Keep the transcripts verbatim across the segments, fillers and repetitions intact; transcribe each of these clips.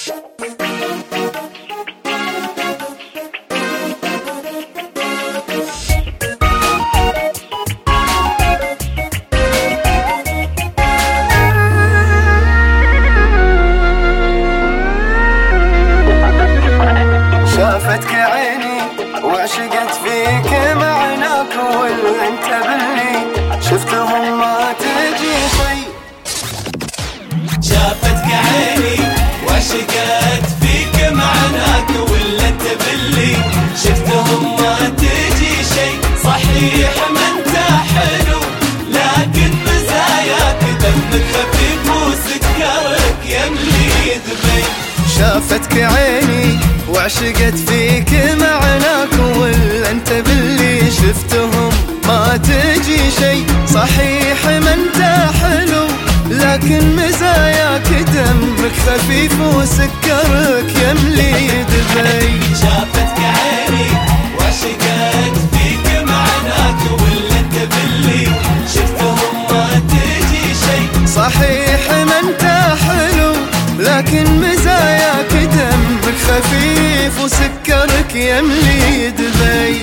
شافتك عيني وعشقت فيك معناك واللي انت باللي شفتهم ما تجي شي. شافتك عيني وعشقت فيك معناك واللي انت باللي شفتهم ما تجي شي. صحيح ما انت حلو لكن مزاياك دمك خفيف وسكرك يملي ذبي. شافتك عيني وعشقت فيك معناك واللي انت باللي شفتهم ما تجي شي. صحيح ما انت حلو لكن مزاياك دمك خفيف وسكرك يملي دبي. شافتك عيني وعشقت فيك معناك واللي انت باللي شفتهم ما تجي شي. صحيح ما انت حلو لكن مزاياك دمك خفيف وسكرك يملي دبي.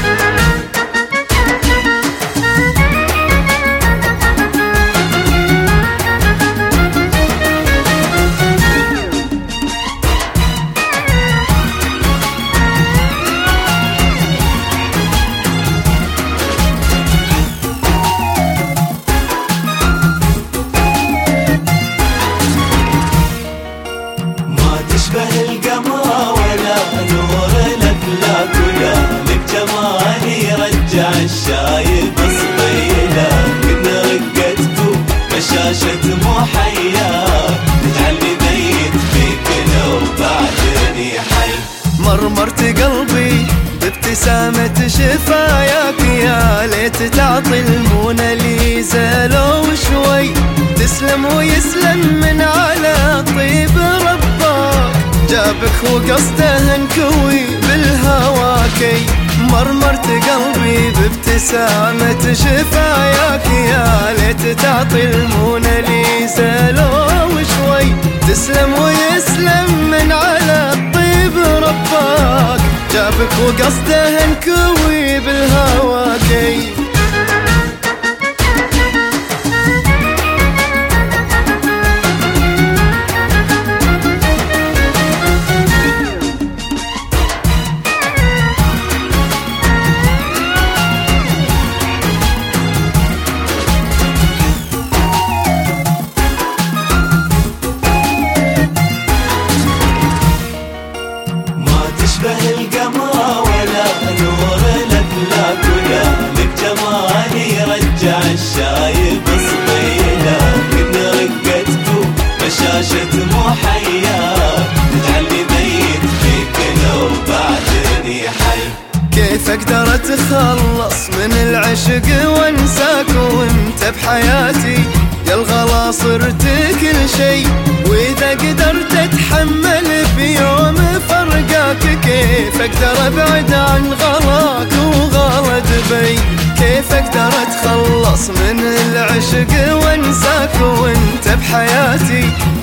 القمر ولا نور الافلاك ولا لك جمال يرجع الشايب صبيله. كنا رقدتو بشاشة محياك تجعلني ميت فيك لو بعدني حي. مرمرت قلبي بابتسامة شفاياك يا ليت تعطي الموناليزا لو شوي. تسلم ويسلم من على طيب ربك جابك وقصده نكوي بالهواكي. مرمرت قلبي بابتسامة شفاياك يا ليت تعطي الموناليزا لو شوي. تسلم ويسلم من على طيب ربك جابك وقصده نكوي بالهواكي. القمر ولا نور الافلاك ولا لك جمال يرجع الشايب صبيله. كنا رقدتو بشاشة محياك تجعلني ميت فيك لو بعدني حي. كيف اقدر اتخلص من العشق وانساك وانت بحياتي يا الغلا صرت كل شي. واذا قدرت اتحمل بيوم فرقاك كيف اقدر ابعد عن غلاك وغلا دبي. كيف اقدر اتخلص من العشق وانساك وانت بحياتي